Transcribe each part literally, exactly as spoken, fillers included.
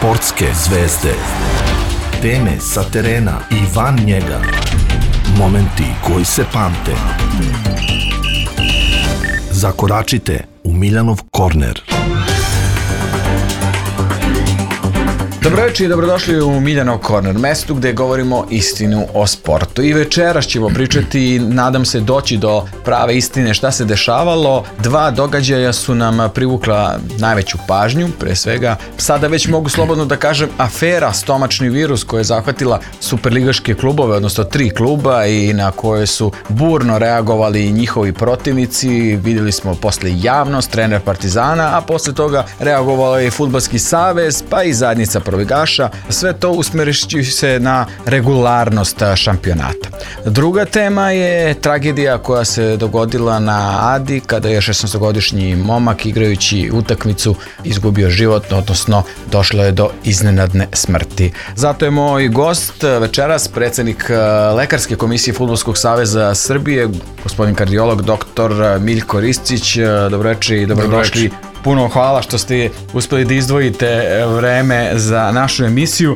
Sportske zvezde. Teme sa terena i van njega. Momenti koji se pamte. Zakoračite u Miljanov korner. Dobro večer i dobrodošli u Miljanov korner, mestu gde govorimo istinu o sportu. I večeras ćemo pričati, nadam se doći do prave istine šta se dešavalo. Dva događaja su nam privukla najveću pažnju, pre svega sada već mogu slobodno da kažem afera stomačni virus koja je zahvatila superligaške klubove, odnosno tri kluba i na koje su burno reagovali njihovi protivnici. Vidjeli smo posle javnost, trener Partizana, a posle toga reagovao je Fudbalski savez, pa i zajednica proligaša, sve to usmerišći se na regularnost šampionata. Druga tema je tragedija koja se dogodila na Adi kada je šesnaestogodišnji momak igrajući utakmicu izgubio život, odnosno došlo je do iznenadne smrti. Zato je moj gost večeras predsjednik Lekarske komisije Fudbalskog saveza Srbije, gospodin kardiolog doktor Miljko Riscić. Dobro večer i dobrodošli. Puno hvala što ste uspjeli da izdvojite vreme za našu emisiju.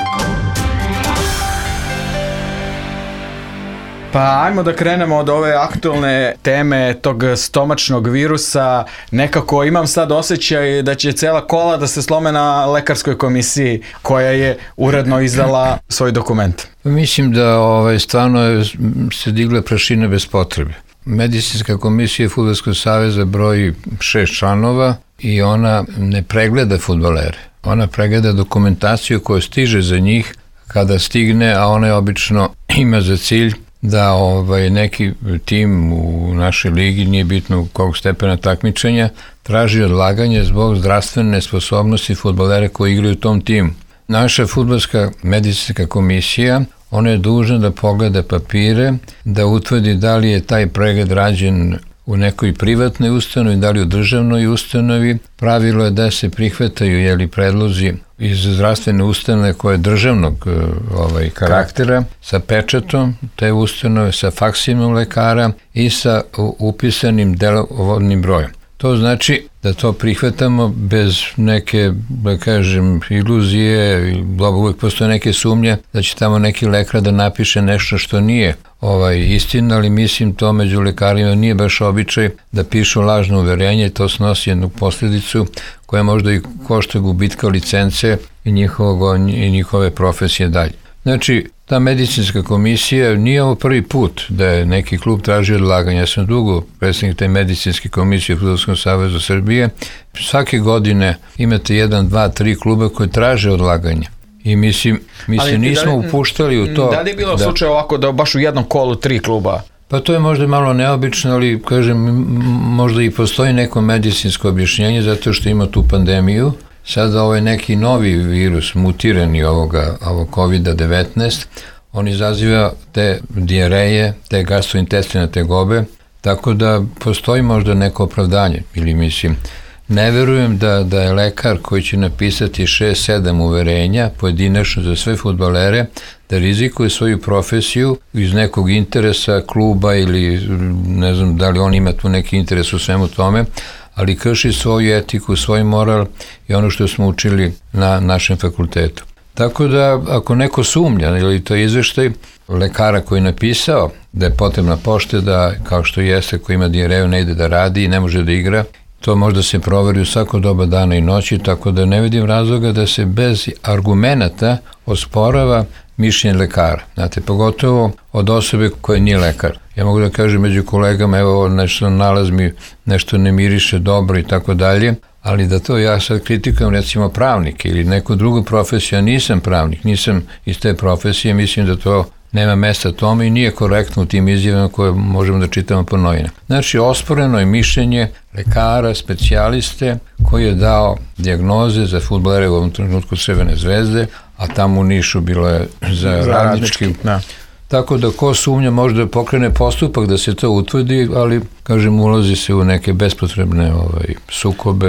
Pa ajmo da krenemo od ove aktualne teme tog stomačnog virusa. Nekako imam sad osjećaj da će cela kola da se slome na Lekarskoj komisiji koja je uredno izdala svoj dokument. Mislim da ovaj, stvarno se digle prašine bez potrebe. Medicinska komisija Fudbalskog saveza broji šest članova i ona ne pregleda fudbalere. Ona pregleda dokumentaciju koja stiže za njih kada stigne, a ona je obično ima za cilj da ovaj, neki tim u našoj ligi, nije bitno kog stepena takmičenja, traži odlaganje zbog zdravstvene nesposobnosti fudbalera koji igraju u tom timu. Naša fudbalska medicinska komisija, ona je dužna da pogleda papire, da utvrdi da li je taj pregled rađen u nekoj privatnoj ustanovi, da li u državnoj ustanovi. Pravilo je da se prihvataju jeli, predlozi iz zdravstvene ustanove koje je državnog ovaj, karaktera, sa pečatom te ustanove, sa faksimom lekara i sa upisanim delovodnim brojem. To znači da to prihvatamo bez neke, da kažem, iluzije, uvijek postoje neke sumnje da će tamo neki lekar da napiše nešto što nije ovaj, istina, ali mislim to među lekarima nije baš običaj da pišu lažno uverenje, to snosi jednu posljedicu koja možda i košta gubitka licence i, njihovog, i njihove profesije dalje. Znači, ta medicinska komisija nije ovo prvi put da je neki klub tražio odlaganje. Ja sam dugo predstavnik te medicinske komisije u Fudbalskom savezu Srbije. Svake godine imate jedan, dva, tri kluba koji traže odlaganje. I mislim, mi se nismo da li, upuštali u to. Da li je bilo da, slučaj ovako da baš u jednom kolu tri kluba? Pa to je možda malo neobično, ali kažem, možda i postoji neko medicinsko objašnjenje zato što ima tu pandemiju. Sada ovaj neki novi virus, mutirani ovoga, ovog kovid devetnaest, on izaziva te dijareje, te gastrointestinalne tegobe, tako da postoji možda neko opravdanje. Ili mislim, ne verujem da, da je lekar koji će napisati šest sedam uverenja, pojedinačno za sve fudbalere, da rizikuje svoju profesiju iz nekog interesa kluba ili ne znam da li on ima tu neki interes u svemu tome, ali krši svoju etiku, svoj moral i ono što smo učili na našem fakultetu. Tako da, ako neko sumnja, ili to je izveštaj lekara koji je napisao da je potrebna pošteda, kao što jeste, ko ima dijareju, ne ide da radi i ne može da igra, to možda se proveri u svako doba dana i noći, tako da ne vidim razloga da se bez argumenata osporava mišljenje lekara. Znate, pogotovo od osobe koja nije lekar. Ja mogu da kažem među kolegama, evo nešto nalaz mi, nešto ne miriše dobro i tako dalje, ali da to ja sad kritikujem recimo pravnike ili neku drugu profesiju, ja nisam pravnik, nisam iz te profesije, mislim da to nema mesta tome i nije korektno u tim izjavama koje možemo da čitamo po novinama. Znači, osporeno je mišljenje lekara, specijaliste koji je dao dijagnoze za fudbalere u ovom trenutku Crvene zvezde, a tamo u Nišu bilo je za, za radnički. Da. Tako da ko sumnja možda pokrene postupak da se to utvrdi, ali, kažem, ulazi se u neke bespotrebne ovaj, sukobe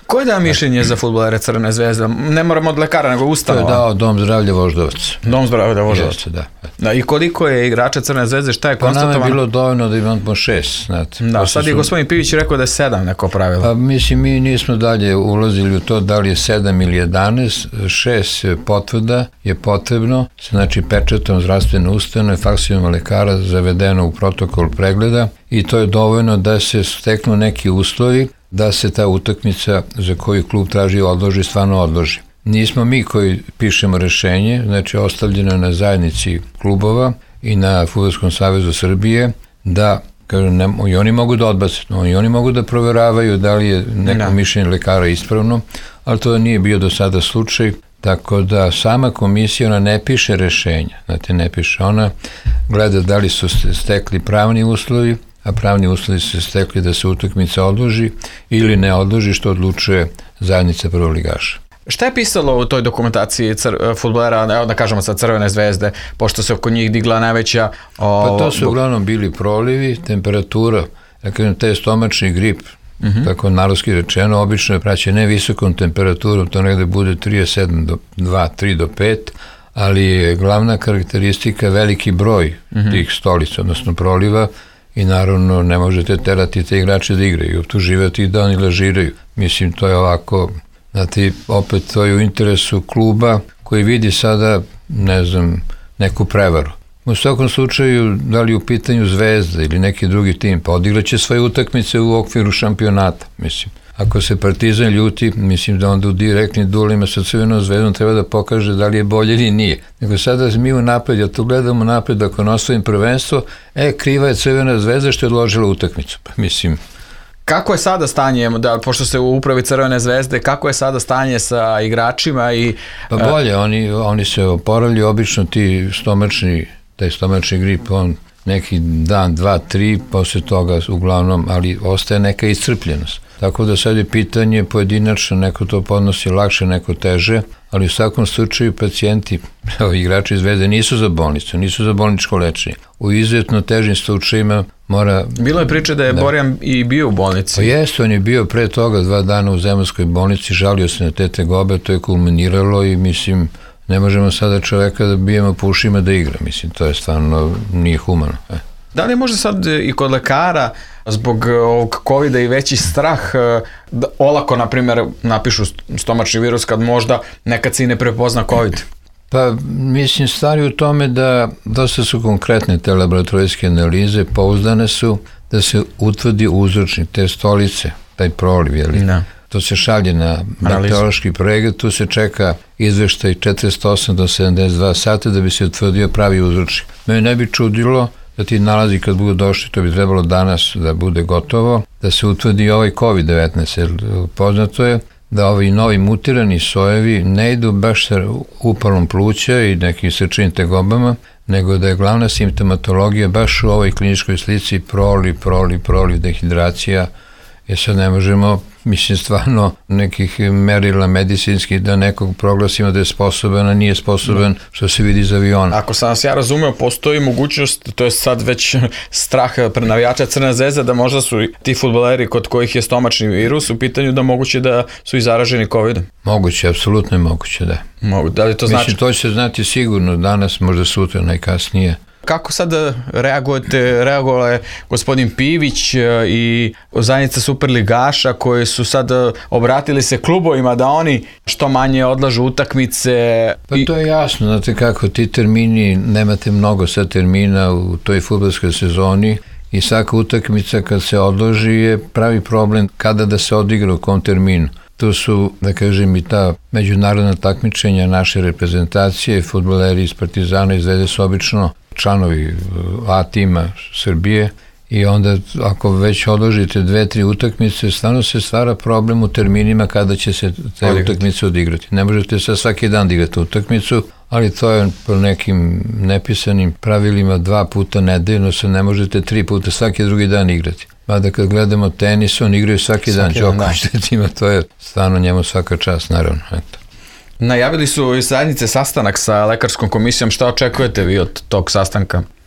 Ko je dao mišljenje za fudbalere Crvene zvezde? Ne moramo od lekara, nego ustanova. To je dao Dom zdravlja Voždovac. Dom zdravlja Voždovac. Jeste, da. Da. I koliko je igrača Crvene zvezde, šta je Pa konstatovano? nama je bilo dovoljno da imamo šest, znate. Da, sad je gospodin Pivić rekao da je sedam neko pravilo. Pa mislim, mi nismo dalje ulazili u to da li je sedam ili jedanaest, šest potvrda je potrebno, znači pečatom zdravstvene ustanove, faksijom lekara zavedeno u protokol pregleda i to je dovoljno da se steknu neki uslovi da se ta utakmica za koju klub traži odloži, stvarno odloži. Nismo mi koji pišemo rešenje, znači ostavljeno na zajednici klubova i na Fudbalskom savezu Srbije da, kažem, ne, i oni mogu da odbace, no, i oni mogu da proveravaju da li je neko no. mišljenje lekara ispravno, ali to nije bio do sada slučaj, tako da sama komisija, ona ne piše rešenja, znate, ne piše, ona gleda da li su stekli pravni uslovi, a pravni uslovi su stekli da se utakmica odloži ili ne odloži, što odlučuje zajednica prvoligaša. Šta je pisalo u toj dokumentaciji cr- fudbalera, evo da kažemo sad Crvene zvezde, pošto se oko njih digla najveća... O... Pa to su uglavnom bili prolivi, temperatura, da kažem, te stomačni grip, uh-huh. tako narodski rečeno, obično je praćen ne visokom temperaturom, to negde bude trideset sedam do dva, tri do pet, ali je glavna karakteristika veliki broj uh-huh. tih stolica, odnosno proliva, i naravno ne možete terati te igrače da igraju, optuživati da oni lažiraju. Mislim, to je ovako, znate, opet to je u interesu kluba koji vidi sada, ne znam, neku prevaru. U svakom slučaju, da li u pitanju Zvezda ili neki drugi tim, pa odigraće svoje utakmice u okviru šampionata, mislim. Ako se Partizan ljuti, mislim da onda u direktnim duelima sa Crvenom zvezdom treba da pokaže da li je bolje ili nije. Nego sada mi u napred, ja to gledamo napred, ako ne osvojim prvenstvo, e, kriva je Crvena zvezda što je odložila utakmicu. Pa mislim... Kako je sada stanje, da, pošto ste u upravi Crvene zvezde, kako je sada stanje sa igračima i... Pa bolje, oni, oni se oporavljaju, obično ti stomačni, taj stomačni grip, on neki dan, dva, tri, posle toga uglavnom, ali ostaje neka iscrpljenost. Tako da sad je pitanje pojedinačno, neko to podnosi lakše, neko teže, ali u svakom slučaju pacijenti, igrači Zvezde nisu za bolnicu, nisu za bolničko lečenje. U izuzetno težim slučajima mora... Bilo je priče da je da. Borjan i bio u bolnici. Pa jeste, on je bio pre toga dva dana u Zemunskoj bolnici, žalio se na te tegobe, to je kulminiralo i mislim, ne možemo sada čoveka da bijemo po ušima da igra, mislim, to je stvarno nije humano. E. Da li je možda sad i kod lekara zbog ovog covida i veći strah da olako, na primjer, napišu stomačni virus kad možda nekad se i ne prepozna covid? Pa mislim, stvari u tome da dosta su konkretne te laboratorijske analize, pouzdane su da se utvrdi uzročnik te stolice, taj proliv, jeli? Da. To se šalje na bakteriološki pregled, tu se čeka izveštaj četrdeset osam do sedamdeset dva sata da bi se utvrdio pravi uzročnik. Mene ne bi čudilo da ti nalazi kad budu došli, to bi trebalo danas da bude gotovo, da se utvrdi ovaj kovid devetnaest, jer poznato je da ovi novi mutirani sojevi ne idu baš sa upalom pluća i nekim srčanim tegobama, nego da je glavna simptomatologija baš u ovoj kliničkoj slici proliv, proliv, proliv, dehidracija, jer sad ne možemo, mislim, stvarno nekih merila medicinskih da nekog proglasimo da je sposoban, a nije sposoban, što se vidi iz aviona. Ako sam vas ja razumeo, postoji mogućnost, to je sad već strah pre navijača Crna zvezda, da možda su ti fudbaleri kod kojih je stomačni virus u pitanju da moguće da su i zaraženi covidom? Moguće, apsolutno je moguće, da. Mogu, da li to znači? Mislim, to će se znati sigurno danas, možda sutra, najkasnije. Kako sad reagujete, reagovao je gospodin Pivić i zajednica superligaša koji su sad obratili se klubovima da oni što manje odlažu utakmice? Pa to je jasno, znate kako, ti termini, nemate mnogo sad termina u toj fudbalskoj sezoni i svaka utakmica kad se odloži je pravi problem kada da se odigra u kom terminu. Tu su, da kažem, i ta međunarodna takmičenja naše reprezentacije, fudbaleri iz Partizana i Zvezde su obično članovi A tima Srbije i onda ako već odložite dve, tri utakmice, stvarno se stvara problem u terminima kada će se te odigrati. Utakmice odigrati. Ne možete sad svaki dan igrati utakmicu, ali to je po nekim nepisanim pravilima dva puta nedeljno, se ne možete tri puta svaki drugi dan igrati. Mada kad gledamo tenis, on igraju svaki, svaki dan, Đoković, to je stvarno njemu svaka čast, naravno. Eto. Najavili su iz zajednice sastanak sa lekarskom komisijom, šta očekujete vi od tog sastanka?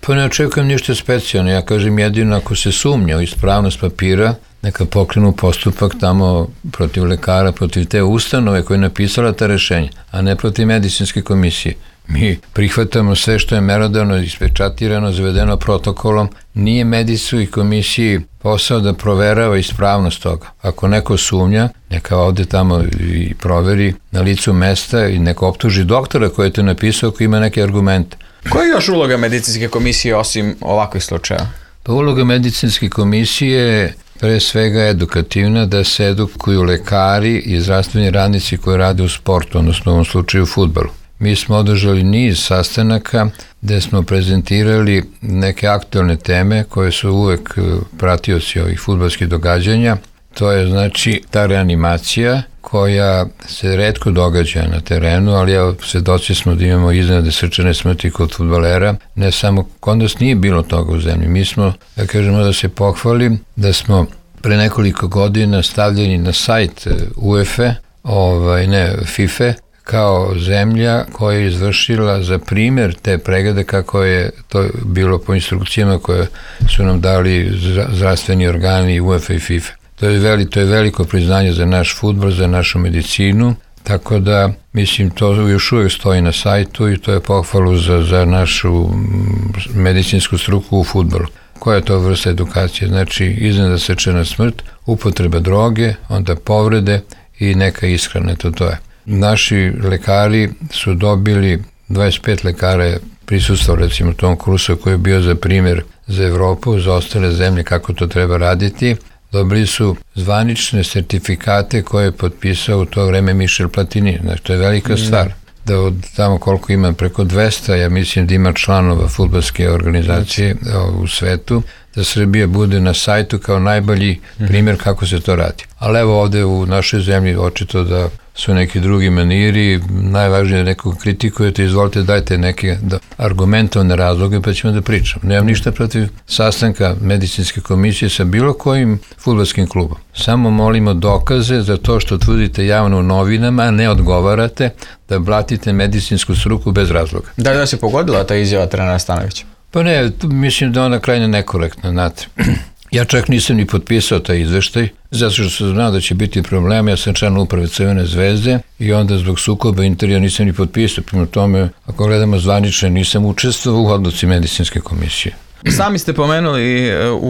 Pa ne očekujem ništa specijalno, ja kažem jedino ako se sumnja u ispravnost papira, neka pokrenu postupak tamo protiv lekara, protiv te ustanove koja je napisala ta rešenja, a ne protiv medicinske komisije. Mi prihvatamo sve što je merodavno, ispečatirano, zavedeno protokolom. Nije medicinskoj komisiji posao da proverava ispravnost toga. Ako neko sumnja, neka ovde tamo i proveri na licu mesta i neka optuži doktora koji je to napisao ako ima neke argumente. Koja je još uloga medicinske komisije osim ovakvih slučaja? Pa uloga medicinske komisije je pre svega edukativna, da se edukuju lekari i zdravstveni radnici koji rade u sportu, odnosno u ovom slučaju u fudbalu. Mi smo održali niz sastanaka gde smo prezentirali neke aktualne teme koje su uvek pratioci ovih fudbalskih događanja. To je znači ta reanimacija koja se retko događa na terenu, ali evo, svedoci smo da imamo iznenadne srčane smrti kod fudbalera. Ne samo, kod nas nije bilo toga u zemlji. Mi smo, da kažemo da se pohvalim, da smo pre nekoliko godina stavljeni na sajt U E F E, ovaj, ne, FIFA, kao zemlja koja je izvršila za primjer te preglede kako je to bilo po instrukcijama koje su nam dali zdravstveni organi U E F A i FIFA. To je, veli, to je veliko priznanje za naš fudbal, za našu medicinu, tako da, mislim, to još uvijek stoji na sajtu i to je pohvalu za, za našu medicinsku struku u fudbalu. Koja je to vrsta edukacije? Znači, iznenadna srčana smrt, upotreba droge, onda povrede i neka ishrana, to to je. Naši lekari su dobili, dvadeset pet lekara je prisustvo recimo tom kursu koji je bio za primjer za Evropu, za ostale zemlje kako to treba raditi. Dobili su zvanične sertifikate koje je potpisao u to vreme Michel Platini. Znači, to je velika stvar. Da od tamo koliko ima, preko dvesta, ja mislim da ima članova fudbalske organizacije u svetu, da Srbija bude na sajtu kao najbolji primjer kako se to radi. Ali evo ovde u našoj zemlji očito da su neki drugi maniri, najvažnije da nekog kritikujete, izvolite, dajte neke da, argumentovane razloge pa ćemo da pričam. Nemam ništa protiv sastanka medicinske komisije sa bilo kojim fudbalskim klubom. Samo molimo dokaze za to što tvrdite javno u novinama, a ne odgovarate da blatite medicinsku struku bez razloga. Da li da se pogodila ta izjava trenera Stanojevića? Pa ne, mislim da ona krajne nekorektna, znate. Ja čak nisam ni potpisao taj izveštaj, zato što sam znao da će biti problem, ja sam član uprave Crvene zvezde i onda zbog sukoba interija nisam ni potpisao, prema tome, ako gledamo zvanične, nisam učestvovao u odluci medicinske komisije. Sami ste pomenuli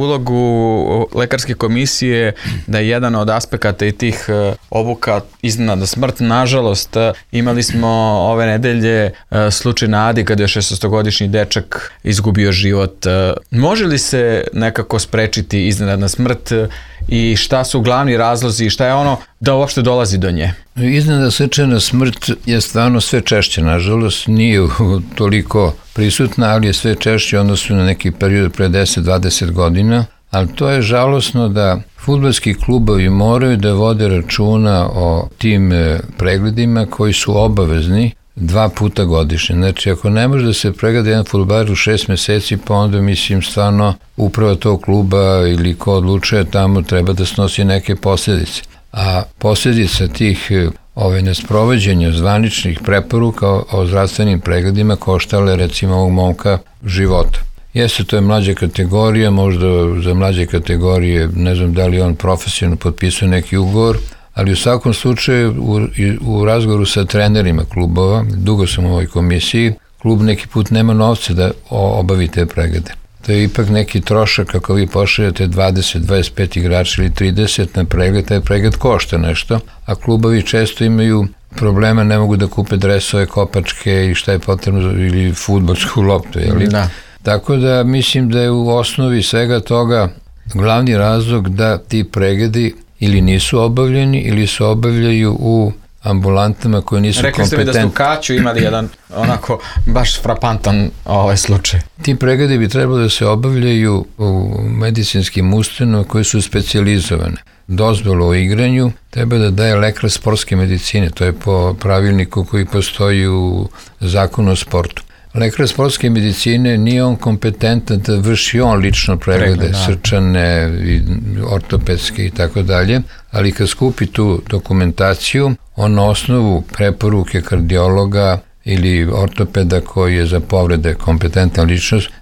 ulogu lekarske komisije, da je jedan od aspekata i tih obuka iznenadna smrt. Nažalost, imali smo ove nedelje slučaj na Adi kada je šesnaestogodišnji dečak izgubio život. Može li se nekako sprečiti iznenadna smrt i šta su glavni razlozi i šta je ono da uopšte dolazi do nje? Iznenadna srčana smrt je stvarno sve češće, nažalost, nije toliko prisutna, ali je sve češće odnosno na neki period pre deset do dvadeset godina, ali to je žalosno da fudbalski klubovi moraju da vode računa o tim pregledima koji su obavezni dva puta godišnje. Znači, ako ne može da se pregleda jedan fudbaler u šest meseci, pa onda, mislim, stvarno uprava tog kluba ili ko odlučuje tamo treba da snosi neke posljedice. A posljedica tih ove nesprovođenja zvaničnih preporuka o, o zdravstvenim pregledima koštale recimo ovog momka života. Jeste, to je mlađa kategorija, možda za mlađe kategorije, ne znam da li on profesionalno potpisao neki ugovor, ali u svakom slučaju u, u razgovoru sa trenerima klubova, dugo sam u ovoj komisiji, klub neki put nema novca da obavi te preglede. To je ipak neki trošak kako vi pošaljete dvadeset do dvadeset pet igrača ili trideset na pregled, taj pregled košta nešto, a klubovi često imaju problema, ne mogu da kupe dresove, kopačke i šta je potrebno, ili fudbalsku loptu, jeli? Da. Tako da mislim da je u osnovi svega toga glavni razlog da ti pregledi ili nisu obavljeni ili se obavljaju u ambulantama koje nisu Rekli kompetentne. Rekli ste mi da ste u Kaću imali jedan onako baš frapantan ovaj slučaj. Ti pregledi bi trebalo da se obavljaju u medicinskim ustanovama koje su specijalizovane. Dozvolu o igranju treba da daje lekar sportske medicine, to je po pravilniku koji postoji u zakonu o sportu. Lekar sportske medicine nije on kompetentan da vrši on lično preglede, Pregled, srčane, ortopedske i tako dalje, ali kad skupi tu dokumentaciju, on na osnovu preporuke kardiologa ili ortopeda koji je za povrede kompetentan ličnost,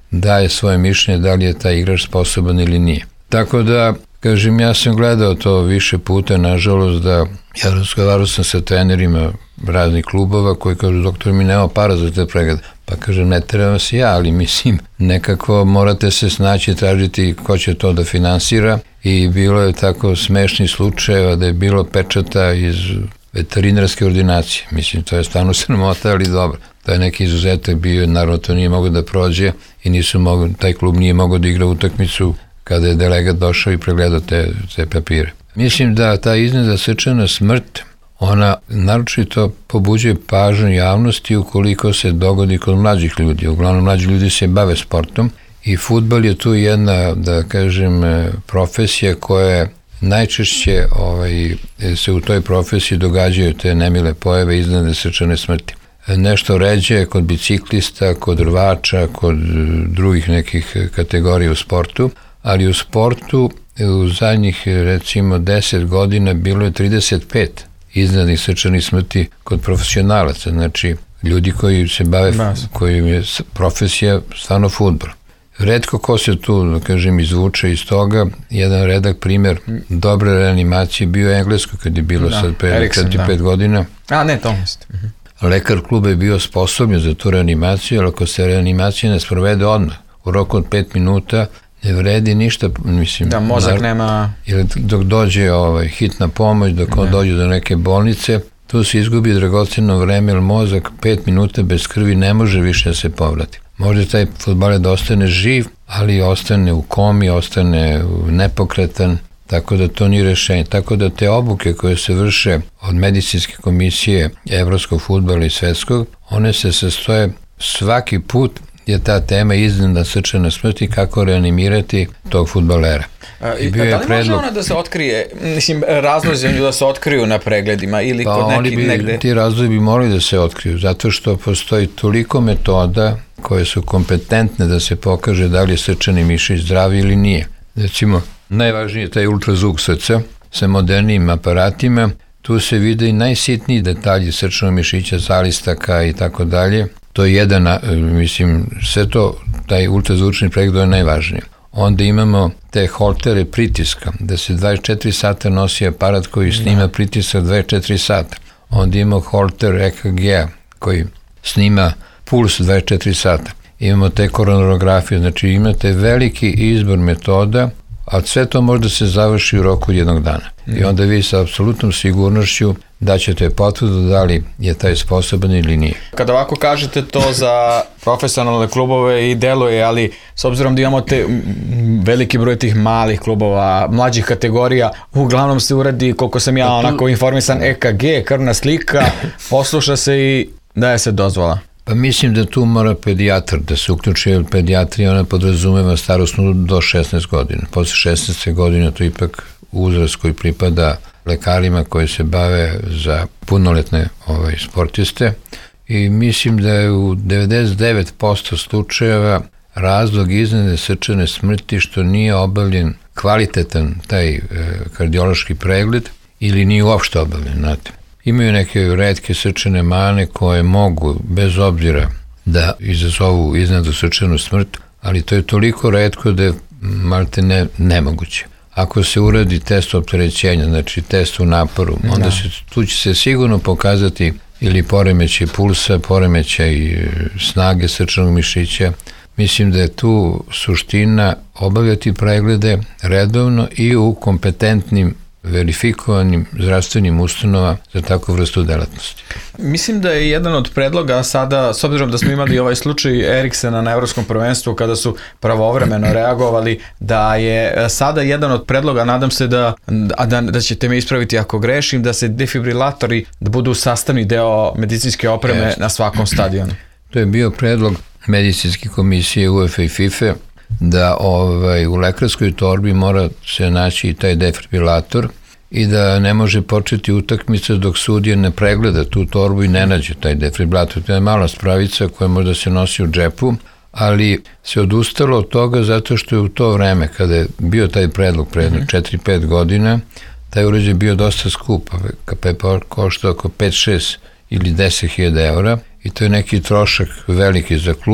daje svoje mišljenje da li je taj igrač sposoban ili nije. Tako da, kažem, ja sam gledao to više puta, nažalost, da ja razgovarao sam sa trenerima raznih klubova koji kažu, doktor, mi nema para za te preglede. Pa kažem, ne trebam se ja, ali mislim, nekako morate se snaći, tražiti ko će to da finansira i bilo je tako smešnih slučajeva da je bilo pečata iz veterinarske ordinacije. Mislim, to je stvarno sramota, ali dobro. To je neki izuzetak bio, naravno to nije moglo da prođe i nisu mogli, taj klub nije mogao da igra utakmicu kada je delegat došao i pregledao te, te papire. Mislim da ta iznenadna srčana smrt, ona naročito pobuđuje pažnju javnosti ukoliko se dogodi kod mlađih ljudi. Uglavnom, mlađi ljudi se bave sportom i fudbal je tu jedna, da kažem, profesija koja je najčešće ovaj, se u toj profesiji događaju te nemile pojave iznenadne srčane smrti. Nešto ređe kod biciklista, kod rvača, kod drugih nekih kategorija u sportu, ali u sportu u zadnjih recimo deset godina bilo je trideset pet iznenadnih srčanih smrti kod profesionalaca, znači ljudi koji se bave, kojim je profesija stvarno fudbal. Retko ko se tu, da kažem, izvuče iz toga. Jedan redak primjer dobre reanimacije bio Englesko kad je bilo da, sad pre četiri pet godina. A ne, to mislim. Lekar kluba je bio sposobljen za tu reanimaciju, ali ako se reanimacija ne sprovede odmah, u roku od pet minuta, ne vredi ništa, mislim. Da, mozak nar, nema... Ili dok dođe ovaj, hitna pomoć, dok on dođe do neke bolnice, tu se izgubi dragoceno vreme, jer mozak pet minuta bez krvi ne može više da se povrati. Može taj fudbaler da ostane živ, ali ostane u komi, ostane nepokretan, tako da to nije rešenje. Tako da te obuke koje se vrše od medicinske komisije evropskog fudbala i svetskog, one se sastoje svaki put je ta tema iznenadna srčana smrt i kako reanimirati tog fudbalera. I bio je da li predlog... može ona da se otkrije, mislim, razlozi da se otkriju na pregledima ili pa kod neki, bi, negde? Ti razlozi bi morali da se otkriju, zato što postoji toliko metoda koje su kompetentne da se pokaže da li je srčani mišić zdravi ili nije. Recimo, najvažniji je taj ultrazvuk srca sa modernijim aparatima, tu se vide i najsitniji detalji srčanog mišića, zalistaka i tako dalje. To je jedan, mislim, sve to, taj ultrazvučni pregled je najvažniji. Onda imamo te holtere pritiska, da se dvadeset četiri sata nosi aparat koji snima pritisak dvadeset četiri sata. Onda imamo holter E K G-a koji snima puls dvadeset četiri sata. Imamo te koronarografije, znači imate veliki izbor metoda, a sve to možda se završi u roku jednog dana. I onda vi sa apsolutnom sigurnošću daćete potvrdu da li je taj sposoban ili nije. Kada ovako kažete to za profesionalne klubove i deluje, ali s obzirom da imamo te veliki broj tih malih klubova, mlađih kategorija, uglavnom se uradi, koliko sam ja onako informisan, E K G, krvna slika, posluša se i daje se dozvola. Pa mislim da tu mora pedijatar da se uključi, jer pedijatrija ona podrazumeva starosnu do šesnaest godina. Posle šesnaeste godine to ipak uzrast koji pripada lekarima koji se bave za punoletne ovaj, sportiste i mislim da je u devedeset devet posto slučajeva razlog iznenadne srčane smrti što nije obavljen kvalitetan taj e, kardiološki pregled ili nije uopšte obavljen, znate. Imaju neke retke srčane mane koje mogu, bez obzira, da izazovu iznenadnu srčanu smrt, ali to je toliko retko da je malte ne, nemoguće. Ako se uradi test opterećenja, znači test u naporu, onda da. se, tu će se sigurno pokazati ili poremećaj pulsa, poremećaj snage srčanog mišića. Mislim da je tu suština obavljati preglede redovno i u kompetentnim verifikovanim zdravstvenim ustanova za takvu vrstu delatnosti. Mislim da je jedan od predloga sada, s obzirom da smo imali ovaj slučaj Eriksena na Evropskom prvenstvu kada su pravovremeno reagovali, da je sada jedan od predloga, nadam se da, da, da ćete me ispraviti ako grešim, da se defibrilatori da budu sastavni deo medicinske opreme Jeste. na svakom stadionu. To je bio predlog medicinske komisije U E F A i FIFA da ovaj, u lekarskoj torbi mora se naći i taj defibrilator i da ne može početi utakmica dok sudija ne pregleda tu torbu i ne nađe taj defibrilator. To je mala spravica koja možda se nosi u džepu, ali se odustalo od toga zato što je u to vreme, kada je bio taj predlog pre jedno četiri pet godina, taj uređaj bio dosta skup, K P košta oko pet šest ili deset hiljada eura i to je neki trošak veliki za klub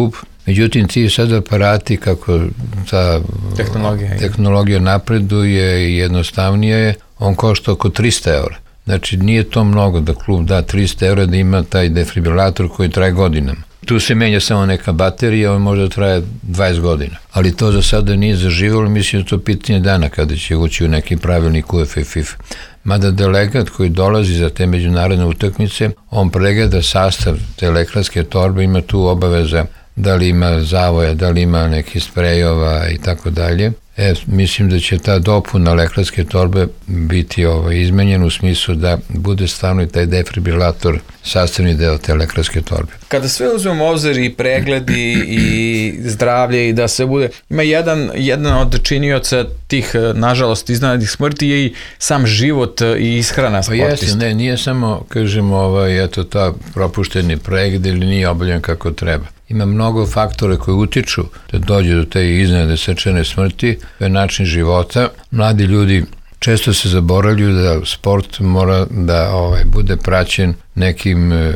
Međutim, ti sad aparati, kako ta tehnologija, tehnologija napreduje i jednostavnije je, on košta oko trista eura. Znači, nije to mnogo da klub da trista eura da ima taj defibrilator koji traje godinama. Tu se menja samo neka baterija, on možda traje dvadeset godina. Ali to za sada nije zaživalo, mislim da to pitanje dana kada će ući u neki pravilnik U E F A i FIFA. Mada delegat koji dolazi za te međunarodne utakmice, on pregleda sastav te lekarske torbe, ima tu obaveza da li ima zavoja, da li ima nekih sprejova i tako dalje. E, mislim da će ta dopuna lekarske torbe biti ovaj, izmenjen u smislu da bude stvarno i taj defibrilator sastavni deo te lekarske torbe. Kada sve uzmemo obzir i pregledi i zdravlje i da se bude, ima jedan, jedan od činioca tih, nažalost, iznenadnih smrti je i sam život i ishrana sportista. Pa jeste, ne, nije samo, kažemo, ovaj, eto, ta propušteni pregled ili nije obavljen kako treba. Ima mnogo faktora koji utiču da dođe do te iznenadne srčane smrti, to je način života. Mladi ljudi često se zaboravljaju da sport mora da ovaj, bude praćen nekim e,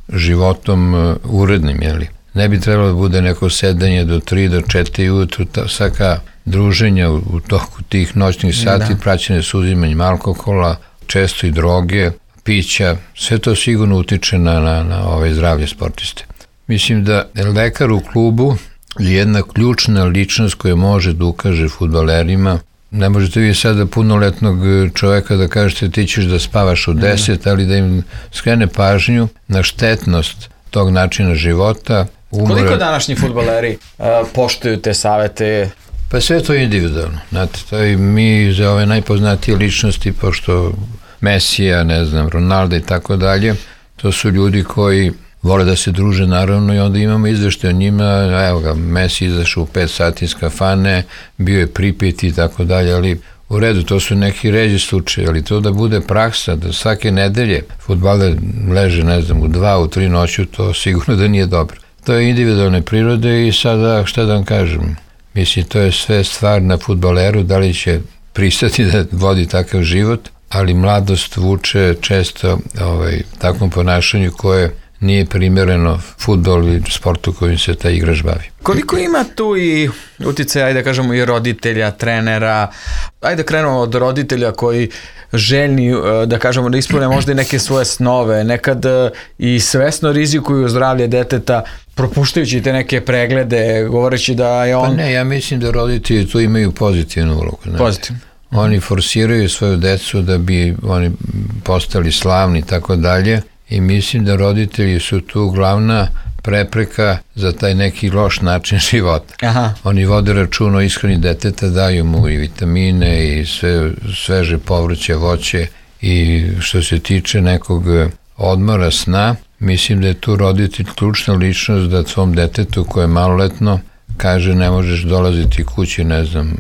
životom e, urednim, jeli? Ne bi trebalo da bude neko sedanje do tri do četiri ujutru, ta, svaka druženja u, u toku tih noćnih sati, da. Praćene s uzimanjem alkohola, često i droge, pića, sve to sigurno utiče na, na, na ovaj zdravlje sportiste. Mislim da lekar u klubu je jedna ključna ličnost koja može da ukaže fudbalerima. Ne možete vi sada punoletnog čoveka da kažete ti ćeš da spavaš u deset, ali da im skrene pažnju na štetnost tog načina života. Umora. Koliko današnji fudbaleri uh, poštuju te savete? Pa sve to je individualno. Znate, to je mi za ove najpoznatije ličnosti, pošto Mesija, ne znam, Ronaldo i tako dalje, to su ljudi koji vole da se druže, naravno, i onda imamo izvešte o njima, evo ga, Messi izašao u pet sati iz kafane, bio je pripit i tako dalje, ali u redu, to su neki ređi slučaje, ali to da bude praksa, da svake nedelje fudbaler leže, ne znam, u dva, u tri noću, to sigurno da nije dobro. To je individualne prirode i sada, šta da vam kažem, mislim, to je sve stvar na fudbaleru, da li će pristati da vodi takav život, ali mladost vuče često ovaj, takvom ponašanju koje nije primjereno fudbal i sportu kojim se taj igrač bavi. Koliko ima tu i uticaja, ajde da kažemo, i roditelja, trenera, ajde da krenemo od roditelja koji željni, da kažemo, da ispune možda i neke svoje snove, nekad i svesno rizikuju zdravlje deteta, propuštajući te neke preglede, govoreći da je on... Pa ne, ja mislim da roditelji tu imaju pozitivnu ulogu. Pozitivno. Oni forsiraju svoju decu da bi oni postali slavni i tako dalje. I mislim da roditelji su tu glavna prepreka za taj neki loš način života. Aha. Oni vode račun o ishrani deteta, daju mu i vitamine i sve sveže povrće, voće, i što se tiče nekog odmora, sna, mislim da je tu roditelj ključna ličnost da svom detetu koje je maloletno kaže ne možeš dolaziti kući, ne znam,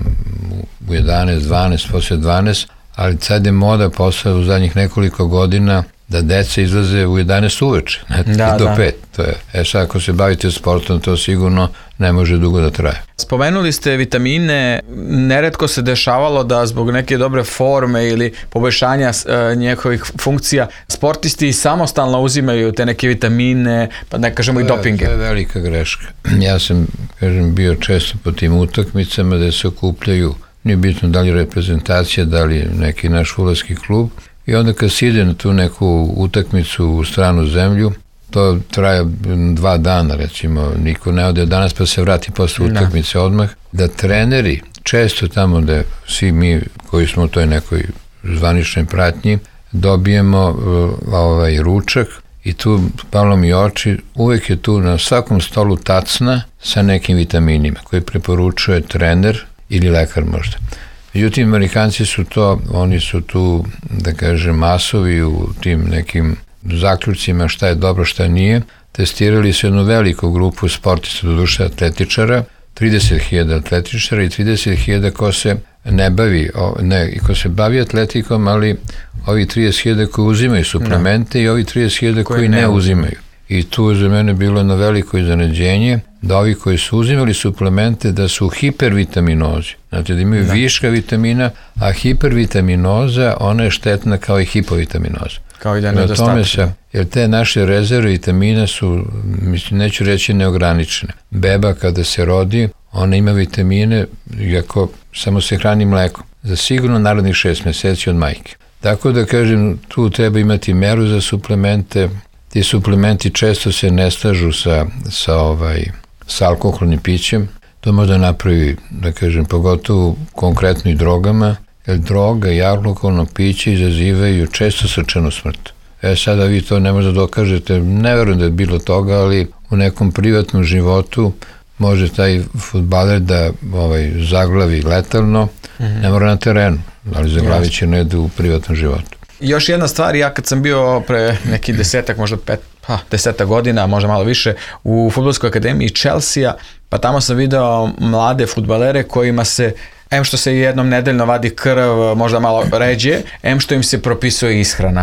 u jedanaest, dvanaest, posle dvanaest, ali sad je moda posle u zadnjih nekoliko godina da deca izlaze u jedanaest uveče, ne, da, do pet. To je. E sad, ako se bavite sportom, to sigurno ne može dugo da traje. Spomenuli ste vitamine, neretko se dešavalo da zbog neke dobre forme ili poboljšanja e, njihovih funkcija sportisti samostalno uzimaju te neke vitamine, pa ne kažemo to i dopinge. To je velika greška. Ja sam, kažem, bio često po tim utakmicama gde se okupljaju, nije bitno da li reprezentacija, da li neki naš fudbalski klub, i onda kad se ide na tu neku utakmicu u stranu zemlju, to traje dva dana, recimo, niko ne ode danas pa se vrati posle utakmice odmah, da treneri, često tamo da svi mi koji smo u toj nekoj zvaničnoj pratnji, dobijemo uh, ovaj ručak i tu palo mi oči, uvek je tu na svakom stolu tacna sa nekim vitaminima koji preporučuje trener ili lekar možda. Međutim, Amerikanci su to, oni su tu, da kažem, masovi u tim nekim zaključcima šta je dobro, šta nije. Testirali su jednu veliku grupu sportista, do duše atletičara, trideset hiljada atletičara i trideset hiljada ko se ne bavi, ne, ko se bavi atletikom, ali ovi trideset hiljada koji uzimaju suplemente no. i ovi trideset hiljada koji, koji ne, ne uzimaju. I tu je za mene bilo na veliko iznenađenje da ovi koji su uzimali suplemente da su hipervitaminozi. Znači da imaju da. viška vitamina, a hipervitaminoza ona je štetna kao i hipovitaminoza. kao i da je Na tome nedostatak. se, jer te naše rezerve vitamina su, mislim, neću reći neograničene. Beba kada se rodi, ona ima vitamine, iako samo se hrani mlekom, za sigurno narednih šest meseci od majke. Tako da kažem, tu treba imati meru za suplemente. Ti suplementi često se ne slažu sa, sa, ovaj, sa alkoholnim pićem. To možda napravi, da kažem, pogotovo konkretno i drogama, jer droga i alkoholno piće izazivaju često srčanu smrt. E sada vi to ne možda dokažete, ne verujem da je bilo toga, ali u nekom privatnom životu može taj fudbaler da ovaj, zaglavi letalno, mm-hmm. ne mora na terenu, ali zaglavit će ne u privatnom životu. Još jedna stvar, ja kad sam bio pre neki desetak, možda pet, pa, desetak godina, možda malo više, u fudbalskoj akademiji Chelsea, pa tamo sam video mlade fudbalere kojima se, em što se jednom nedeljno vadi krv, možda malo ređe, em što im se propisuje ishrana.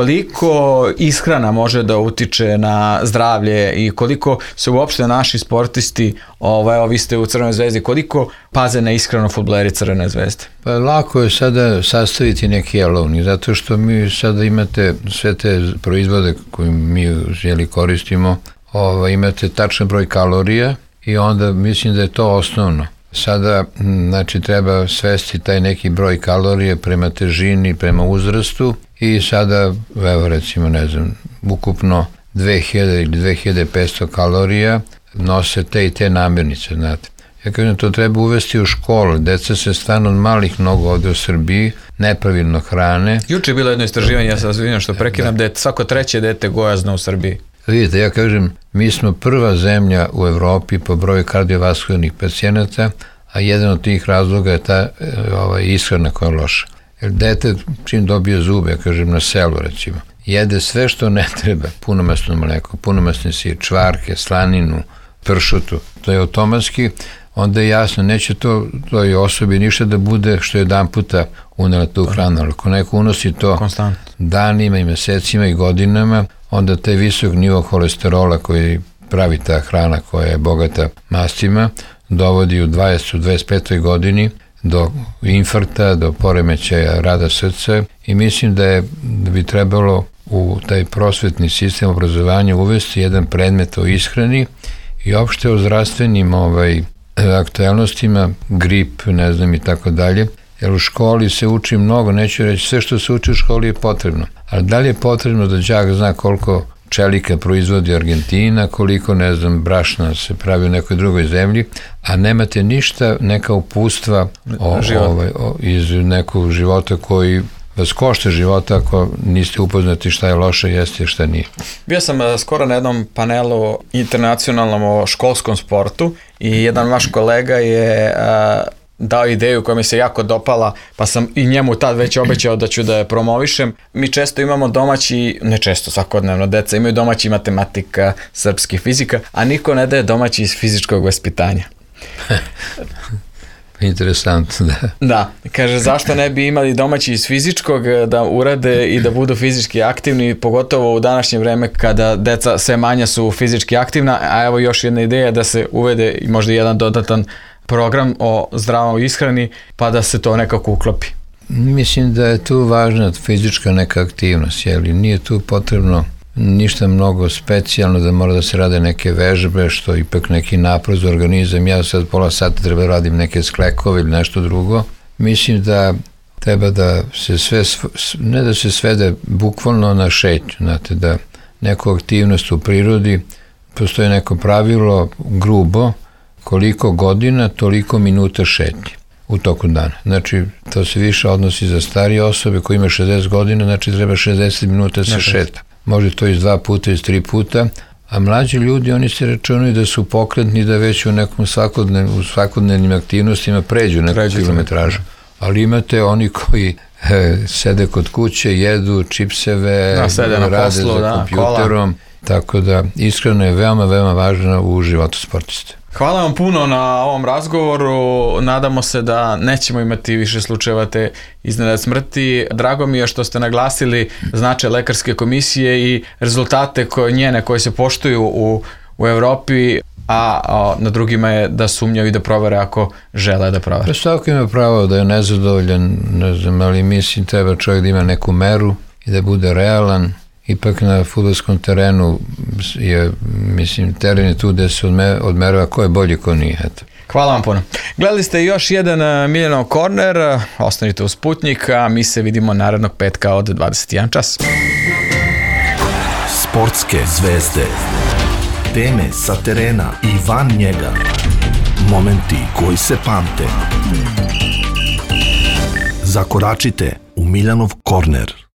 Koliko ishrana može da utiče na zdravlje i koliko se uopšte naši sportisti, ovaj, evo vi ste u Crvenoj zvezdi, koliko paze na ishranu fudbaleri Crvene zvezde? Pa lako je sada sastaviti neki jelovnik, zato što mi sada imate sve te proizvode koje mi jeli koristimo, ovaj, imate tačan broj kalorija i onda mislim da je to osnovno. Sada, znači, treba svesti taj neki broj kalorije prema težini, prema uzrastu i sada, evo recimo, ne znam, ukupno dve hiljade ili dve hiljade petsto kalorija nose te i te namirnice, znate. Ja kažem, to treba uvesti u školu. Deca se stvarno od malih mnogo ovde u Srbiji nepravilno hrane. Juče je bilo jedno istraživanje, ja se razvijem što prekidam, da je svako treće dete gojazno u Srbiji. Vidite, ja kažem, mi smo prva zemlja u Evropi po broju kardiovaskularnih pacijenata, a jedan od tih razloga je ta ovaj, ishrana koja je loša. Jer dete čim dobije zube, ja kažem na selu recimo, jede sve što ne treba, punomesno mleko, punomesni sir, čvarke, slaninu, pršutu, to je automatski, onda je jasno, neće to toj osobi ništa da bude što je jedan puta unela tu hranu, ali ako neko unosi to Konstantno. danima i mesecima i godinama, onda taj visok nivo holesterola koji pravi ta hrana koja je bogata mastima, dovodi u dvadesetoj do dvadeset petoj godini do infarkta, do poremećaja rada srca i mislim da je da bi trebalo u taj prosvetni sistem obrazovanja uvesti jedan predmet o ishrani i opšte o zdravstvenim ovaj, aktualnostima, grip, ne znam i tako dalje, jer u školi se uči mnogo, neću reći sve što se uči u školi je potrebno, ali da li je potrebno da đak zna koliko čelika proizvodi Argentina, koliko, ne znam, brašna se pravi u nekoj drugoj zemlji, a nemate ništa, neka upustva o, ovaj, o, iz nekog života koji vas košta života ako niste upoznati šta je loše, jeste i šta nije. Bio sam skoro na jednom panelu internacionalnom o školskom sportu i jedan vaš kolega je a, dao ideju koja mi se jako dopala, pa sam i njemu tad već obećao da ću da je promovišem. Mi često imamo domaći, ne često, svakodnevno, deca imaju domaći matematika, srpski, fizika, a niko ne daje domaći iz fizičkog vaspitanja. Interesantno, da. Da, kaže zašto ne bi imali domaći iz fizičkog da urade i da budu fizički aktivni, pogotovo u današnje vreme kada deca sve manja su fizički aktivna, a evo još jedna ideja da se uvede i možda jedan dodatan program o zdravoj ishrani, pa da se to nekako uklopi. Mislim da je tu važna fizička neka aktivnost, jer nije tu potrebno ništa mnogo specijalno da mora da se rade neke vežbe, što ipak neki napor za organizam. Ja sad pola sata treba radim neke sklekove ili nešto drugo. Mislim da treba da se sve, ne da se svede bukvalno na šetnju, znate, da neku aktivnost u prirodi, postoji neko pravilo grubo, koliko godina, toliko minuta šetnje u toku dana. Znači, to se više odnosi za starije osobe koji ima šezdeset godina, znači treba šezdeset minuta se šeta. Može to iz dva puta, iz tri puta, a mlađi ljudi, oni se računaju da su pokretni, da već u nekom svakodnev, u svakodnevnim aktivnostima pređu neku Pređu kilometražu. Ali imate oni koji e, sede kod kuće, jedu čipseve, da, sede na rade poslu, za da, kompjuterom, kola. Tako da iskreno je veoma, veoma važna u životu sportiste. Hvala vam puno na ovom razgovoru, nadamo se da nećemo imati više slučajeva te iznenadne smrti. Drago mi je što ste naglasili značaj lekarske komisije i rezultate koje, njene koje se poštuju u, u Evropi, a, a na drugima je da sumnjaju i da provere ako žele da provere. Pa svako ima pravo da je nezadovoljan, ne znam, ali mislim treba čovjek da ima neku meru i da bude realan. Ipak na fudbalskom terenu je, mislim, teren je tu gde se odme, odmerava ko je bolji, ko nije. Eto. Hvala vam puno. Gledali ste još jedan Miljanov korner, ostanite u Sputnjik, a mi se vidimo narednog petka od dvadeset jedan čas. Sportske zvezde, teme sa terena i van njega, momenti koji se pamte. Zakoračite u Miljanov korner.